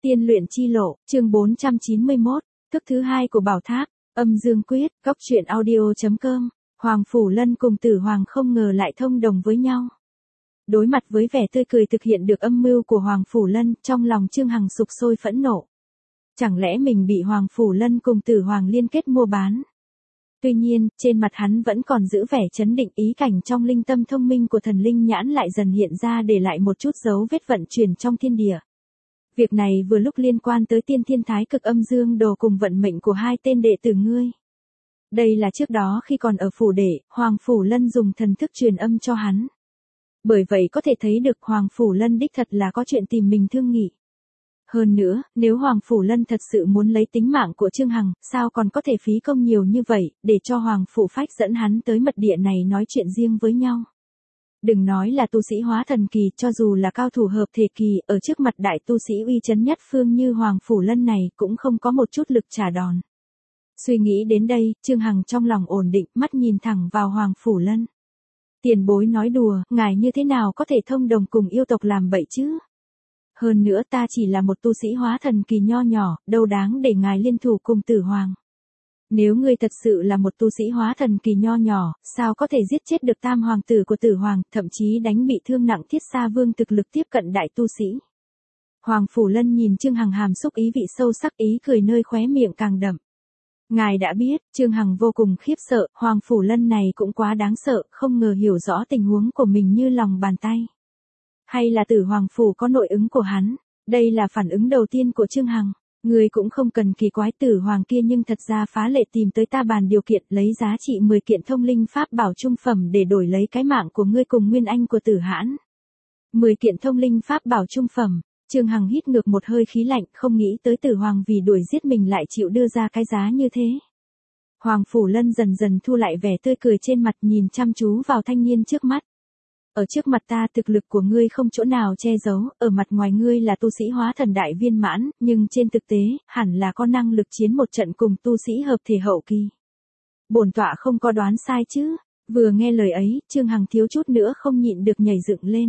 Tiên luyện chi lộ, chương 491, thức thứ 2 của Bảo Tháp, âm dương quyết, góc truyện audio.com, Hoàng Phủ Lân cùng Tử Hoàng không ngờ lại thông đồng với nhau. Đối mặt với vẻ tươi cười thực hiện được âm mưu của Hoàng Phủ Lân, trong lòng Chương Hằng sục sôi phẫn nộ. Chẳng lẽ mình bị Hoàng Phủ Lân cùng Tử Hoàng liên kết mua bán? Tuy nhiên, trên mặt hắn vẫn còn giữ vẻ chấn định, ý cảnh trong linh tâm thông minh của thần linh nhãn lại dần hiện ra để lại một chút dấu vết vận chuyển trong thiên địa. Việc này vừa lúc liên quan tới tiên thiên thái cực âm dương đồ cùng vận mệnh của hai tên đệ tử ngươi. Đây là trước đó khi còn ở phủ đệ, Hoàng Phủ Lân dùng thần thức truyền âm cho hắn. Bởi vậy có thể thấy được Hoàng Phủ Lân đích thật là có chuyện tìm mình thương nghị. Hơn nữa, nếu Hoàng Phủ Lân thật sự muốn lấy tính mạng của Chương Hằng, sao còn có thể phí công nhiều như vậy, để cho Hoàng Phủ Phách dẫn hắn tới mật địa này nói chuyện riêng với nhau. Đừng nói là tu sĩ hóa thần kỳ, cho dù là cao thủ hợp thể kỳ, ở trước mặt đại tu sĩ uy chấn nhất phương như Hoàng Phủ Lân này cũng không có một chút lực trả đòn. Suy nghĩ đến đây, Chương Hằng trong lòng ổn định, mắt nhìn thẳng vào Hoàng Phủ Lân. Tiền bối nói đùa, ngài như thế nào có thể thông đồng cùng yêu tộc làm bậy chứ? Hơn nữa ta chỉ là một tu sĩ hóa thần kỳ nho nhỏ, đâu đáng để ngài liên thủ cùng Tử Hoàng. Nếu ngươi thật sự là một tu sĩ hóa thần kỳ nho nhỏ, sao có thể giết chết được tam hoàng tử của Tử Hoàng, thậm chí đánh bị thương nặng Thiết Sa Vương thực lực tiếp cận đại tu sĩ. Hoàng Phủ Lân nhìn Chương Hằng hàm xúc ý vị sâu sắc, ý cười nơi khóe miệng càng đậm. Ngài đã biết, Chương Hằng vô cùng khiếp sợ, Hoàng Phủ Lân này cũng quá đáng sợ, không ngờ hiểu rõ tình huống của mình như lòng bàn tay. Hay là Tử Hoàng Phủ có nội ứng của hắn? Đây là phản ứng đầu tiên của Chương Hằng. Ngươi cũng không cần kỳ quái Tử Hoàng kia, nhưng thật ra phá lệ tìm tới ta bàn điều kiện, lấy giá trị 10 kiện thông linh pháp bảo trung phẩm để đổi lấy cái mạng của ngươi cùng nguyên anh của Tử Hãn. 10 kiện thông linh pháp bảo trung phẩm. Chương Hằng hít ngược một hơi khí lạnh, không nghĩ tới Tử Hoàng vì đuổi giết mình lại chịu đưa ra cái giá như thế. Hoàng Phủ Lân dần dần thu lại vẻ tươi cười trên mặt, nhìn chăm chú vào thanh niên trước mắt. Ở trước mặt ta thực lực của ngươi không chỗ nào che giấu, ở mặt ngoài ngươi là tu sĩ hóa thần đại viên mãn, nhưng trên thực tế, hẳn là có năng lực chiến một trận cùng tu sĩ hợp thể hậu kỳ. Bổn tọa không có đoán sai chứ? Vừa nghe lời ấy, Chương Hằng thiếu chút nữa không nhịn được nhảy dựng lên.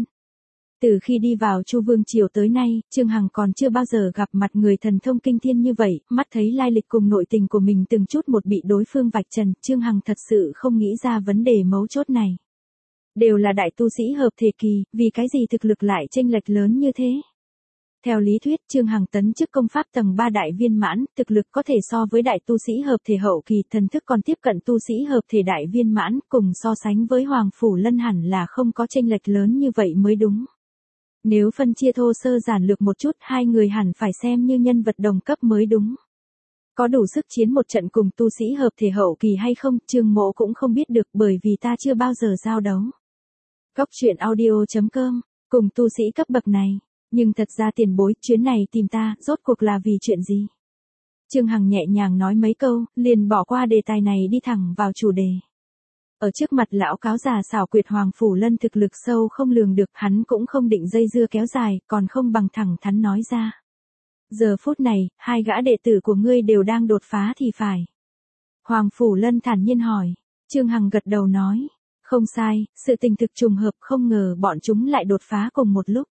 Từ khi đi vào Chu Vương Triều tới nay, Chương Hằng còn chưa bao giờ gặp mặt người thần thông kinh thiên như vậy, mắt thấy lai lịch cùng nội tình của mình từng chút một bị đối phương vạch trần, Chương Hằng thật sự không nghĩ ra vấn đề mấu chốt này. Đều là đại tu sĩ hợp thể kỳ, vì cái gì thực lực lại chênh lệch lớn như thế? Theo lý thuyết, Chương Hằng tấn chức công pháp tầng 3 đại viên mãn, thực lực có thể so với đại tu sĩ hợp thể hậu kỳ, thần thức còn tiếp cận tu sĩ hợp thể đại viên mãn, cùng so sánh với Hoàng Phủ Lân hẳn là không có chênh lệch lớn như vậy mới đúng. Nếu phân chia thô sơ giản lược một chút, hai người hẳn phải xem như nhân vật đồng cấp mới đúng. Có đủ sức chiến một trận cùng tu sĩ hợp thể hậu kỳ hay không, Trương Mỗ cũng không biết được, bởi vì ta chưa bao giờ giao đấu. Góc truyện audio.com, cùng tu sĩ cấp bậc này, nhưng thật ra tiền bối, chuyến này tìm ta, rốt cuộc là vì chuyện gì? Chương Hằng nhẹ nhàng nói mấy câu, liền bỏ qua đề tài này đi thẳng vào chủ đề. Ở trước mặt lão cáo già xảo quyệt Hoàng Phủ Lân thực lực sâu không lường được, hắn cũng không định dây dưa kéo dài, còn không bằng thẳng thắn nói ra. Giờ phút này, hai gã đệ tử của ngươi đều đang đột phá thì phải. Hoàng Phủ Lân thản nhiên hỏi. Chương Hằng gật đầu nói. Không sai, sự tình thực trùng hợp, không ngờ bọn chúng lại đột phá cùng một lúc.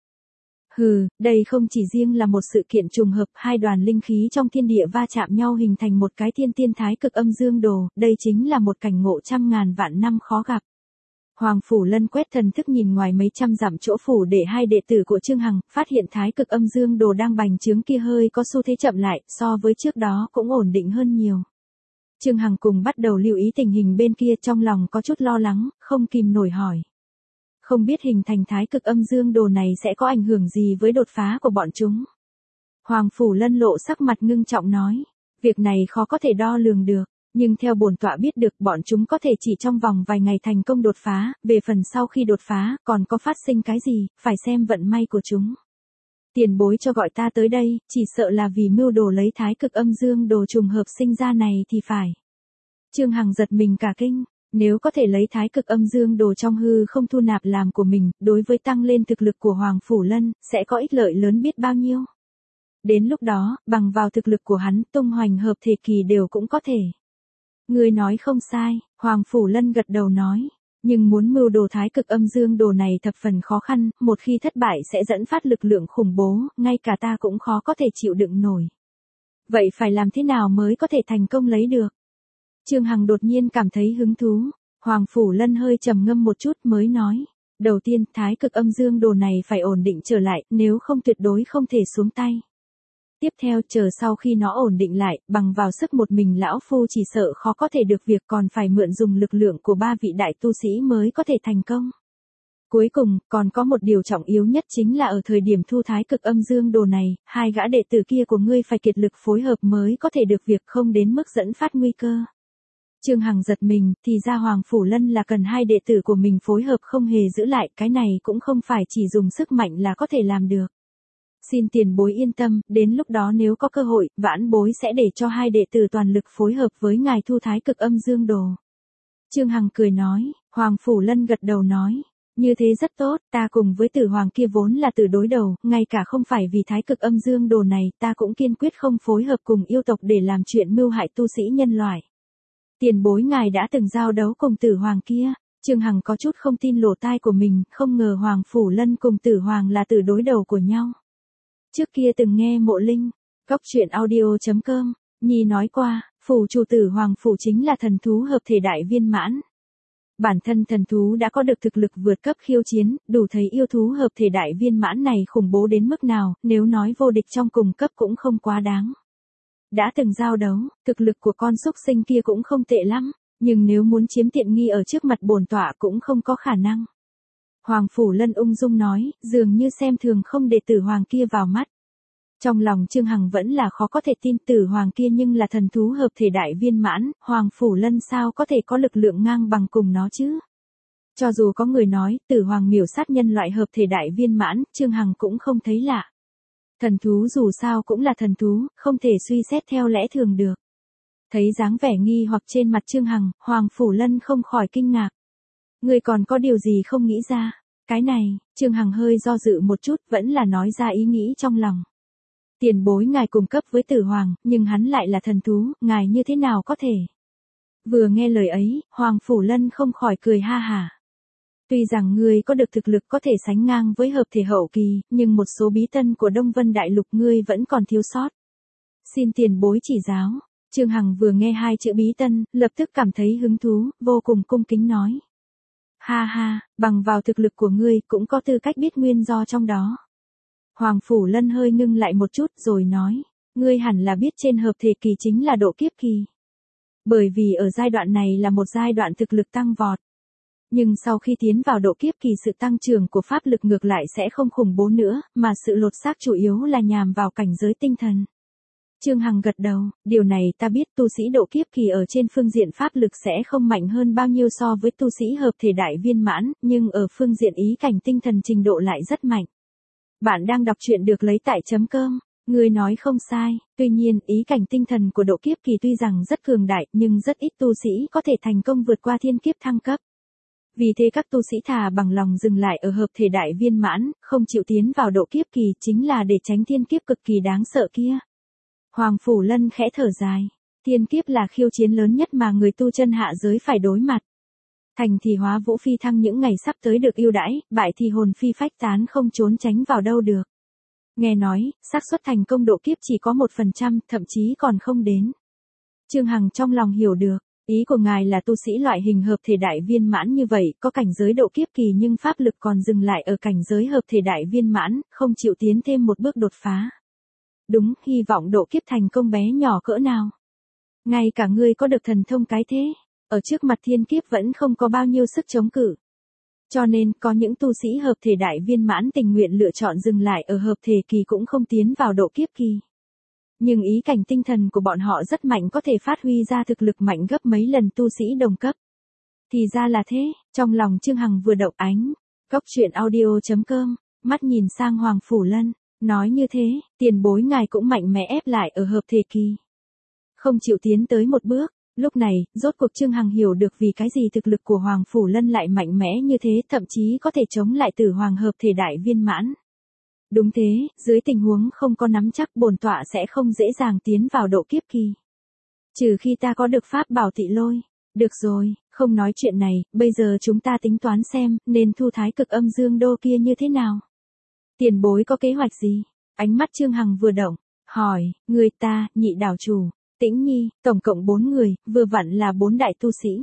Hừ, đây không chỉ riêng là một sự kiện trùng hợp, hai đoàn linh khí trong thiên địa va chạm nhau hình thành một cái thiên tiên thái cực âm dương đồ, đây chính là một cảnh ngộ trăm ngàn vạn năm khó gặp. Hoàng Phủ Lân quét thần thức nhìn ngoài mấy trăm dặm chỗ phủ để hai đệ tử của Chương Hằng, phát hiện thái cực âm dương đồ đang bành trướng kia hơi có xu thế chậm lại, so với trước đó cũng ổn định hơn nhiều. Chương Hằng cùng bắt đầu lưu ý tình hình bên kia, trong lòng có chút lo lắng, không kìm nổi hỏi. Không biết hình thành thái cực âm dương đồ này sẽ có ảnh hưởng gì với đột phá của bọn chúng? Hoàng Phủ Lân lộ sắc mặt ngưng trọng nói. Việc này khó có thể đo lường được, nhưng theo bổn tọa biết được bọn chúng có thể chỉ trong vòng vài ngày thành công đột phá, về phần sau khi đột phá, còn có phát sinh cái gì, phải xem vận may của chúng. Tiền bối cho gọi ta tới đây, chỉ sợ là vì mưu đồ lấy thái cực âm dương đồ trùng hợp sinh ra này thì phải. Chương Hằng giật mình cả kinh, nếu có thể lấy thái cực âm dương đồ trong hư không thu nạp làm của mình, đối với tăng lên thực lực của Hoàng Phủ Lân, sẽ có ích lợi lớn biết bao nhiêu. Đến lúc đó, bằng vào thực lực của hắn, tung hoành hợp thể kỳ đều cũng có thể. Ngươi nói không sai, Hoàng Phủ Lân gật đầu nói. Nhưng muốn mưu đồ thái cực âm dương đồ này thập phần khó khăn, một khi thất bại sẽ dẫn phát lực lượng khủng bố, ngay cả ta cũng khó có thể chịu đựng nổi. Vậy phải làm thế nào mới có thể thành công lấy được? Trương Hằng đột nhiên cảm thấy hứng thú. Hoàng Phủ Lân hơi trầm ngâm một chút mới nói. Đầu tiên, thái cực âm dương đồ này phải ổn định trở lại, nếu không tuyệt đối không thể xuống tay. Tiếp theo, chờ sau khi nó ổn định lại, bằng vào sức một mình lão phu chỉ sợ khó có thể được việc, còn phải mượn dùng lực lượng của 3 vị đại tu sĩ mới có thể thành công. Cuối cùng, còn có một điều trọng yếu nhất chính là ở thời điểm thu thái cực âm dương đồ này, 2 gã đệ tử kia của ngươi phải kiệt lực phối hợp mới có thể được việc, không đến mức dẫn phát nguy cơ. Trương Hằng giật mình, thì ra Hoàng Phủ Lân là cần 2 đệ tử của mình phối hợp không hề giữ lại, cái này cũng không phải chỉ dùng sức mạnh là có thể làm được. Xin tiền bối yên tâm, đến lúc đó nếu có cơ hội, vãn bối sẽ để cho 2 đệ tử toàn lực phối hợp với ngài thu thái cực âm dương đồ. Trương Hằng cười nói, Hoàng Phủ Lân gật đầu nói, như thế rất tốt, ta cùng với Tử Hoàng kia vốn là tử đối đầu, ngay cả không phải vì thái cực âm dương đồ này, ta cũng kiên quyết không phối hợp cùng yêu tộc để làm chuyện mưu hại tu sĩ nhân loại. Tiền bối ngài đã từng giao đấu cùng Tử Hoàng kia. Trương Hằng có chút không tin lỗ tai của mình, không ngờ Hoàng Phủ Lân cùng Tử Hoàng là tử đối đầu của nhau. Trước kia từng nghe Mộ Linh, góc truyện audio.com, Nhi nói qua, phủ chủ Tử Hoàng Phủ chính là thần thú hợp thể đại viên mãn. Bản thân thần thú đã có được thực lực vượt cấp khiêu chiến, đủ thấy yêu thú hợp thể đại viên mãn này khủng bố đến mức nào, nếu nói vô địch trong cùng cấp cũng không quá đáng. Đã từng giao đấu, thực lực của con súc sinh kia cũng không tệ lắm, nhưng nếu muốn chiếm tiện nghi ở trước mặt bổn tọa cũng không có khả năng. Hoàng Phủ Lân ung dung nói, dường như xem thường không để Tử Hoàng kia vào mắt. Trong lòng Trương Hằng vẫn là khó có thể tin Tử Hoàng kia nhưng là thần thú hợp thể đại viên mãn, Hoàng Phủ Lân sao có thể có lực lượng ngang bằng cùng nó chứ? Cho dù có người nói, Tử Hoàng miểu sát nhân loại hợp thể đại viên mãn, Trương Hằng cũng không thấy lạ. Thần thú dù sao cũng là thần thú, không thể suy xét theo lẽ thường được. Thấy dáng vẻ nghi hoặc trên mặt Trương Hằng, Hoàng Phủ Lân không khỏi kinh ngạc. Người còn có điều gì không nghĩ ra? Cái này, Trương Hằng hơi do dự một chút, vẫn là nói ra ý nghĩ trong lòng. Tiền bối ngài cùng cấp với Tử Hoàng, nhưng hắn lại là thần thú, ngài như thế nào có thể? Vừa nghe lời ấy, Hoàng Phủ Lân không khỏi cười ha hả. Tuy rằng ngươi có được thực lực có thể sánh ngang với hợp thể hậu kỳ, nhưng một số bí tân của Đông Vân Đại Lục ngươi vẫn còn thiếu sót. Xin tiền bối chỉ giáo. Trương Hằng vừa nghe 2 chữ bí tân, lập tức cảm thấy hứng thú, vô cùng cung kính nói. Ha ha, bằng vào thực lực của ngươi cũng có tư cách biết nguyên do trong đó. Hoàng Phủ Lân hơi ngưng lại một chút rồi nói, ngươi hẳn là biết trên hợp thể kỳ chính là độ kiếp kỳ. Bởi vì ở giai đoạn này là một giai đoạn thực lực tăng vọt. Nhưng sau khi tiến vào độ kiếp kỳ sự tăng trưởng của pháp lực ngược lại sẽ không khủng bố nữa, mà sự lột xác chủ yếu là nhằm vào cảnh giới tinh thần. Trương Hằng gật đầu, điều này ta biết tu sĩ độ kiếp kỳ ở trên phương diện pháp lực sẽ không mạnh hơn bao nhiêu so với tu sĩ hợp thể đại viên mãn, nhưng ở phương diện ý cảnh tinh thần trình độ lại rất mạnh. Bạn đang đọc truyện được lấy tại .com, người nói không sai, tuy nhiên ý cảnh tinh thần của độ kiếp kỳ tuy rằng rất cường đại nhưng rất ít tu sĩ có thể thành công vượt qua thiên kiếp thăng cấp. Vì thế các tu sĩ thà bằng lòng dừng lại ở hợp thể đại viên mãn, không chịu tiến vào độ kiếp kỳ chính là để tránh thiên kiếp cực kỳ đáng sợ kia. Hoàng Phủ Lân khẽ thở dài, thiên kiếp là khiêu chiến lớn nhất mà người tu chân hạ giới phải đối mặt. Thành thì hóa vũ phi thăng những ngày sắp tới được ưu đãi, bại thì hồn phi phách tán không trốn tránh vào đâu được. Nghe nói, xác suất thành công độ kiếp chỉ có 1%, thậm chí còn không đến. Trương Hằng trong lòng hiểu được, ý của ngài là tu sĩ loại hình hợp thể đại viên mãn như vậy, có cảnh giới độ kiếp kỳ nhưng pháp lực còn dừng lại ở cảnh giới hợp thể đại viên mãn, không chịu tiến thêm một bước đột phá. Đúng, hy vọng độ kiếp thành công bé nhỏ cỡ nào. Ngay cả ngươi có được thần thông cái thế, ở trước mặt thiên kiếp vẫn không có bao nhiêu sức chống cự. Cho nên, có những tu sĩ hợp thể đại viên mãn tình nguyện lựa chọn dừng lại ở hợp thể kỳ cũng không tiến vào độ kiếp kỳ. Nhưng ý cảnh tinh thần của bọn họ rất mạnh, có thể phát huy ra thực lực mạnh gấp mấy lần tu sĩ đồng cấp. Thì ra là thế, trong lòng Trương Hằng vừa động ánh. Góc truyện audio.com, mắt nhìn sang Hoàng Phủ Lân, nói như thế, tiền bối ngài cũng mạnh mẽ ép lại ở hợp thể kỳ. Không chịu tiến tới một bước. Lúc này, rốt cuộc Trương Hằng hiểu được vì cái gì thực lực của Hoàng Phủ Lân lại mạnh mẽ như thế, thậm chí có thể chống lại Tử Hoàng hợp thể đại viên mãn. Đúng thế, dưới tình huống không có nắm chắc bổn tọa sẽ không dễ dàng tiến vào độ kiếp kỳ. Trừ khi ta có được pháp bảo Tị Lôi. Được rồi, Không nói chuyện này, bây giờ chúng ta tính toán xem, nên thu thái cực âm dương đô kia như thế nào. Tiền bối có kế hoạch gì? Ánh mắt Trương Hằng vừa động, hỏi, người ta, Nhị đảo chủ, Tĩnh Nhi, tổng cộng 4 người, vừa vặn là 4 đại tu sĩ.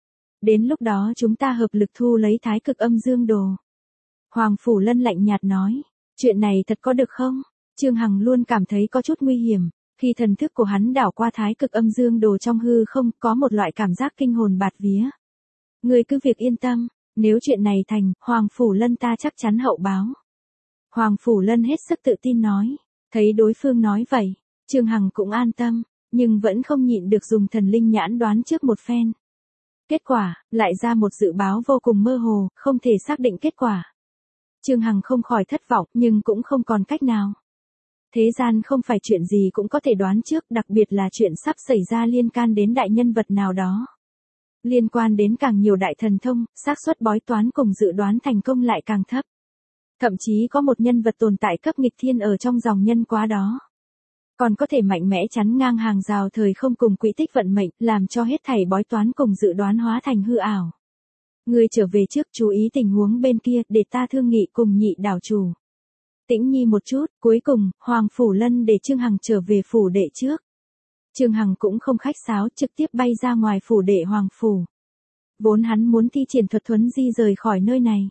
Đến lúc đó chúng ta hợp lực thu lấy thái cực âm dương đồ. Hoàng Phủ Lân lạnh nhạt nói, chuyện này thật có được không? Trương Hằng luôn cảm thấy có chút nguy hiểm, khi thần thức của hắn đảo qua thái cực âm dương đồ trong hư không, có một loại cảm giác kinh hồn bạt vía. Ngươi cứ việc yên tâm, nếu chuyện này thành, Hoàng Phủ Lân ta chắc chắn hậu báo. Hoàng Phủ Lân hết sức tự tin nói, thấy đối phương nói vậy, Trương Hằng cũng an tâm, nhưng vẫn không nhịn được dùng thần linh nhãn đoán trước một phen. Kết quả, lại ra một dự báo vô cùng mơ hồ, không thể xác định kết quả. Trương Hằng không khỏi thất vọng, nhưng cũng không còn cách nào. Thế gian không phải chuyện gì cũng có thể đoán trước, đặc biệt là chuyện sắp xảy ra liên can đến đại nhân vật nào đó. Liên quan đến càng nhiều đại thần thông, xác suất bói toán cùng dự đoán thành công lại càng thấp. Thậm chí có một nhân vật tồn tại cấp nghịch thiên ở trong dòng nhân quá đó. Còn có thể mạnh mẽ chắn ngang hàng rào thời không cùng quỹ tích vận mệnh, làm cho hết thảy bói toán cùng dự đoán hóa thành hư ảo. Ngươi trở về trước chú ý tình huống bên kia, để ta thương nghị cùng Nhị đảo chủ. Tĩnh Nhi một chút, cuối cùng, Hoàng Phủ Lân để Trương Hằng trở về phủ đệ trước. Trương Hằng cũng không khách sáo, trực tiếp bay ra ngoài phủ đệ Hoàng Phủ. Vốn hắn muốn thi triển thuật thuấn di rời khỏi nơi này.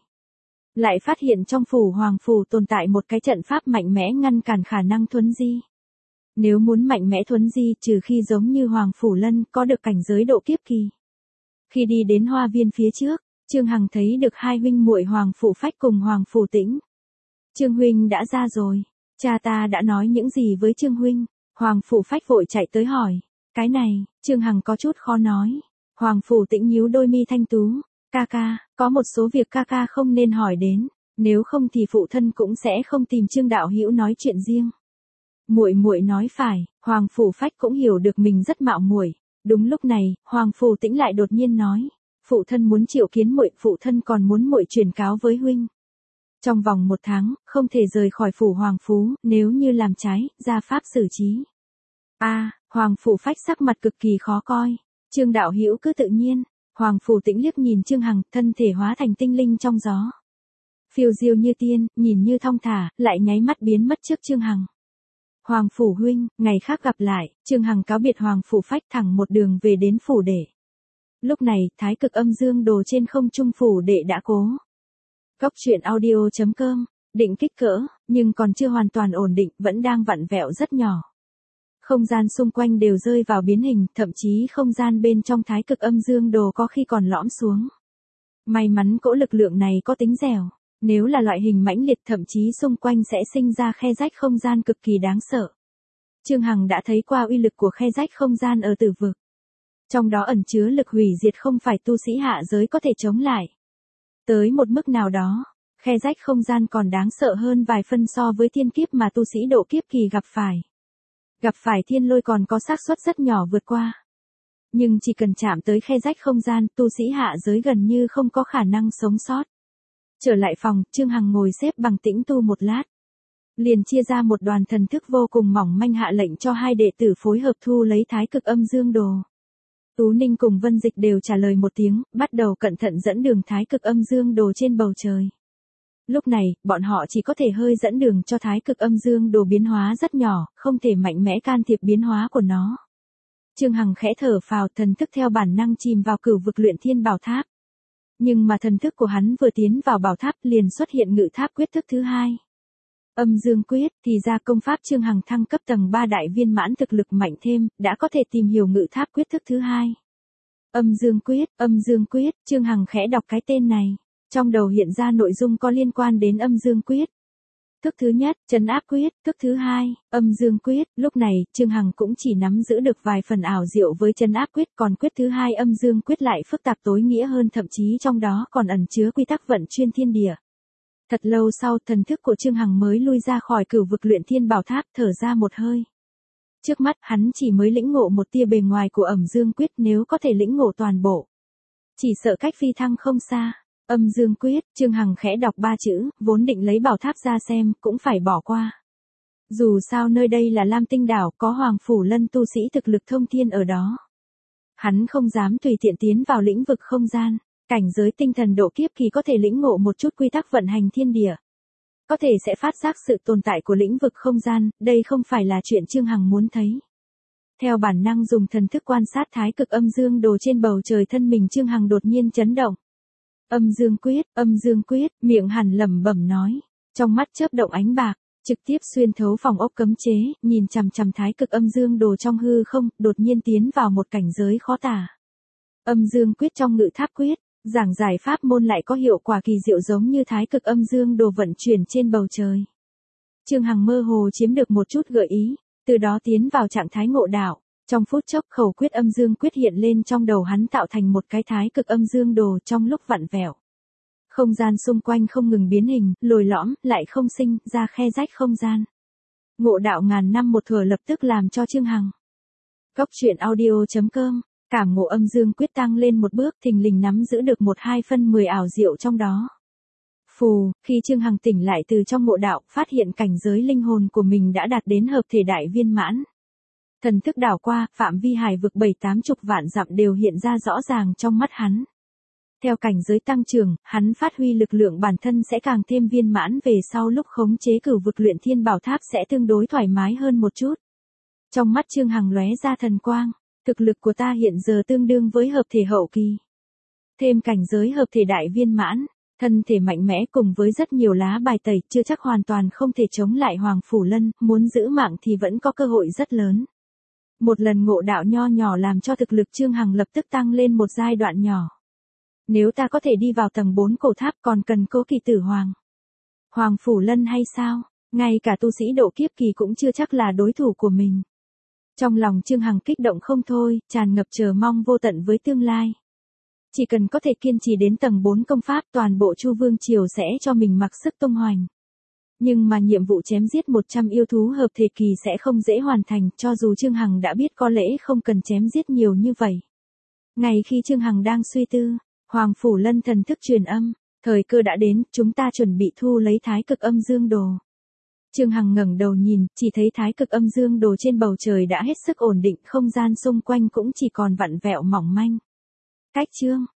Lại phát hiện trong phủ Hoàng Phủ tồn tại một cái trận pháp mạnh mẽ ngăn cản khả năng thuấn di. Nếu muốn mạnh mẽ thuấn di, trừ khi giống như Hoàng Phủ Lân có được cảnh giới độ kiếp kỳ. Khi đi đến hoa viên phía trước, Trương Hằng thấy được hai huynh muội Hoàng Phủ Phách cùng Hoàng Phủ Tĩnh. Trương huynh đã ra rồi, cha ta đã nói những gì với Trương huynh? Hoàng Phủ Phách vội chạy tới hỏi. Cái này, Trương Hằng có chút khó nói. Hoàng Phủ Tĩnh nhíu đôi mi thanh tú. Ca ca, có một số việc ca ca không nên hỏi đến, nếu không thì phụ thân cũng sẽ không tìm Trương đạo hữu nói chuyện riêng. Muội muội nói phải, Hoàng Phủ Phách cũng hiểu được mình rất mạo muội. Đúng lúc này, Hoàng Phủ Tĩnh lại đột nhiên nói, phụ thân muốn triệu kiến muội, phụ thân còn muốn muội truyền cáo với huynh. Trong vòng 1 tháng, không thể rời khỏi phủ Hoàng Phú, nếu như làm trái, ra pháp xử trí. Hoàng Phủ Phách sắc mặt cực kỳ khó coi. Trương đạo hữu cứ tự nhiên. Hoàng Phủ Tĩnh liếc nhìn Trương Hằng, thân thể hóa thành tinh linh trong gió. Phiêu diêu như tiên, nhìn như thong thả, lại nháy mắt biến mất trước Trương Hằng. Hoàng Phủ huynh, ngày khác gặp lại. Trương Hằng cáo biệt Hoàng Phủ Phách thẳng một đường về đến phủ đệ. Lúc này, thái cực âm dương đồ trên không trung phủ đệ đã cố. Góc truyện audio.com, định kích cỡ, nhưng còn chưa hoàn toàn ổn định, vẫn đang vặn vẹo rất nhỏ. Không gian xung quanh đều rơi vào biến hình, thậm chí không gian bên trong thái cực âm dương đồ có khi còn lõm xuống. May mắn cỗ lực lượng này có tính dẻo, nếu là loại hình mãnh liệt thậm chí xung quanh sẽ sinh ra khe rách không gian cực kỳ đáng sợ. Trương Hằng đã thấy qua uy lực của khe rách không gian ở Tử Vực. Trong đó ẩn chứa lực hủy diệt không phải tu sĩ hạ giới có thể chống lại. Tới một mức nào đó, khe rách không gian còn đáng sợ hơn vài phân so với thiên kiếp mà tu sĩ độ kiếp kỳ gặp phải. Gặp phải thiên lôi còn có xác suất rất nhỏ vượt qua. Nhưng chỉ cần chạm tới khe rách không gian, tu sĩ hạ giới gần như không có khả năng sống sót. Trở lại phòng, Trương Hằng ngồi xếp bằng tĩnh tu một lát. Liền chia ra một đoàn thần thức vô cùng mỏng manh hạ lệnh cho hai đệ tử phối hợp thu lấy thái cực âm dương đồ. Tú Ninh cùng Vân Dịch đều trả lời một tiếng, bắt đầu cẩn thận dẫn đường thái cực âm dương đồ trên bầu trời. Lúc này, bọn họ chỉ có thể hơi dẫn đường cho thái cực âm dương đồ biến hóa rất nhỏ, không thể mạnh mẽ can thiệp biến hóa của nó. Trương Hằng khẽ thở phào, thần thức theo bản năng chìm vào cửu vực luyện thiên bảo tháp. Nhưng mà thần thức của hắn vừa tiến vào bảo tháp liền xuất hiện ngự tháp quyết thức thứ hai. Âm dương quyết, thì ra công pháp Trương Hằng thăng cấp tầng 3 đại viên mãn thực lực mạnh thêm, đã có thể tìm hiểu ngự tháp quyết thức thứ hai. Âm dương quyết, Trương Hằng khẽ đọc cái tên này. Trong đầu hiện ra nội dung có liên quan đến âm dương quyết. Thức thứ nhất, trấn áp quyết, thức thứ hai, âm dương quyết. Lúc này, Trương Hằng cũng chỉ nắm giữ được vài phần ảo diệu với trấn áp quyết, còn quyết thứ hai âm dương quyết lại phức tạp tối nghĩa hơn, thậm chí trong đó còn ẩn chứa quy tắc vận chuyên thiên địa. Thật lâu sau, thần thức của Trương Hằng mới lui ra khỏi cửu vực luyện thiên bảo tháp, thở ra một hơi. Trước mắt, hắn chỉ mới lĩnh ngộ một tia bề ngoài của âm dương quyết, nếu có thể lĩnh ngộ toàn bộ, chỉ sợ cách phi thăng không xa. Âm dương quyết, Trương Hằng khẽ đọc 3 chữ, vốn định lấy bảo tháp ra xem, cũng phải bỏ qua. Dù sao nơi đây là Lam Tinh đảo, có Hoàng Phủ Lân tu sĩ thực lực thông thiên ở đó. Hắn không dám tùy tiện tiến vào lĩnh vực không gian, cảnh giới tinh thần độ kiếp kỳ có thể lĩnh ngộ một chút quy tắc vận hành thiên địa. Có thể sẽ phát giác sự tồn tại của lĩnh vực không gian, đây không phải là chuyện Trương Hằng muốn thấy. Theo bản năng dùng thần thức quan sát thái cực âm dương đồ trên bầu trời, thân mình Trương Hằng đột nhiên chấn động. Âm dương quyết, miệng hẳn lẩm bẩm nói, trong mắt chớp động ánh bạc, trực tiếp xuyên thấu phòng ốc cấm chế, nhìn chằm chằm thái cực âm dương đồ trong hư không, đột nhiên tiến vào một cảnh giới khó tả. Âm dương quyết trong ngự tháp quyết, giảng giải pháp môn lại có hiệu quả kỳ diệu giống như thái cực âm dương đồ vận chuyển trên bầu trời. Trương Hằng mơ hồ chiếm được một chút gợi ý, từ đó tiến vào trạng thái ngộ đạo. Trong phút chốc khẩu quyết âm dương quyết hiện lên trong đầu hắn, tạo thành một cái thái cực âm dương đồ trong lúc vặn vẹo. Không gian xung quanh không ngừng biến hình, lồi lõm, lại không sinh ra khe rách không gian. Ngộ đạo ngàn năm một thuở lập tức làm cho Trương Hằng. Góc truyện audio.com, cảm ngộ âm dương quyết tăng lên một bước, thình lình nắm giữ được 1/2/10 ảo diệu trong đó. Phù, khi Trương Hằng tỉnh lại từ trong ngộ đạo, phát hiện cảnh giới linh hồn của mình đã đạt đến hợp thể đại viên mãn. Thần thức đảo qua, phạm vi hải vực 7-80 vạn dặm đều hiện ra rõ ràng trong mắt hắn. Theo cảnh giới tăng trưởng, hắn phát huy lực lượng bản thân sẽ càng thêm viên mãn, về sau lúc khống chế cửu vực luyện thiên bảo tháp sẽ tương đối thoải mái hơn một chút. Trong mắt Trương Hằng lóe ra thần quang, thực lực của ta hiện giờ tương đương với hợp thể hậu kỳ. Thêm cảnh giới hợp thể đại viên mãn, thân thể mạnh mẽ cùng với rất nhiều lá bài tẩy, chưa chắc hoàn toàn không thể chống lại Hoàng Phủ Lân, muốn giữ mạng thì vẫn có cơ hội rất lớn. Một lần ngộ đạo nho nhỏ làm cho thực lực Trương Hằng lập tức tăng lên một giai đoạn nhỏ. Nếu ta có thể đi vào tầng 4 cổ tháp, còn cần Cố Kỳ Tử Hoàng Phủ Lân hay sao? Ngay cả tu sĩ độ kiếp kỳ cũng chưa chắc là đối thủ của mình. Trong lòng Trương Hằng kích động không thôi, tràn ngập chờ mong vô tận với tương lai. Chỉ cần có thể kiên trì đến tầng 4 công pháp, toàn bộ Chu Vương Triều sẽ cho mình mặc sức tung hoành. Nhưng mà nhiệm vụ chém giết 100 yêu thú hợp thể kỳ sẽ không dễ hoàn thành, cho dù Trương Hằng đã biết có lẽ không cần chém giết nhiều như vậy. Ngày khi Trương Hằng đang suy tư, Hoàng Phủ Lân thần thức truyền âm, thời cơ đã đến, chúng ta chuẩn bị thu lấy thái cực âm dương đồ. Trương Hằng ngẩng đầu nhìn, chỉ thấy thái cực âm dương đồ trên bầu trời đã hết sức ổn định, không gian xung quanh cũng chỉ còn vặn vẹo mỏng manh. Cách chương